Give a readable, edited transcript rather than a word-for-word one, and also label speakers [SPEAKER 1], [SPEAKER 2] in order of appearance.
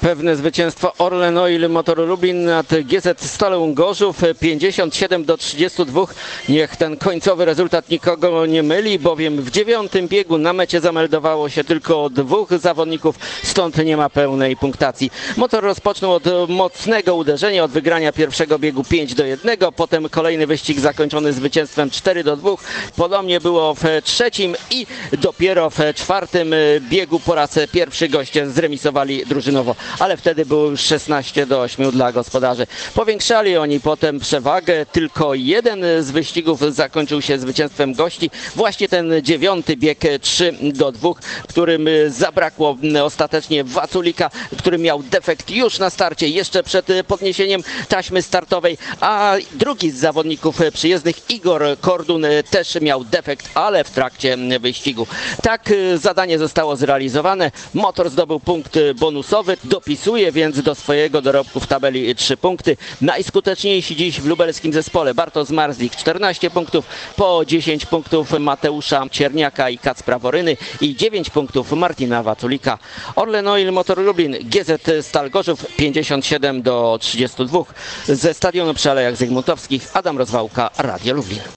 [SPEAKER 1] Pewne zwycięstwo Orlen Oil Motor Lublin nad GZ Stalą Gorzów 57-32. Niech ten końcowy rezultat nikogo nie myli, bowiem w 9. biegu na mecie zameldowało się tylko 2 zawodników, stąd nie ma pełnej punktacji. Motor rozpoczął od mocnego uderzenia, od wygrania pierwszego biegu 5-1, potem kolejny wyścig zakończony zwycięstwem 4-2. Podobnie było w 3. i dopiero w 4. biegu po raz pierwszy goście zremisowali drużynowo, ale wtedy było już 16-8 dla gospodarzy. Powiększali oni potem przewagę, tylko jeden z wyścigów zakończył się zwycięstwem gości. Właśnie ten 9. bieg 3-2, którym zabrakło ostatecznie Waculika, który miał defekt już na starcie, jeszcze przed podniesieniem taśmy startowej, a drugi z zawodników przyjezdnych, Igor Kordun, też miał defekt, ale w trakcie wyścigu. Tak zadanie zostało zrealizowane. Motor zdobył punkt bonusowy, dopisuje więc do swojego dorobku w tabeli 3 punkty. Najskuteczniejsi dziś w lubelskim zespole Bartosz Marzlik 14 punktów, po 10 punktów Mateusza Cierniaka i Kacpra Woryny i 9 punktów Martina Waculika. Orlen Oil Motor Lublin, GZ Stal Gorzów 57-32. Ze stadionu przy Alejach Zygmuntowskich Adam Rozwałka, Radio Lublin.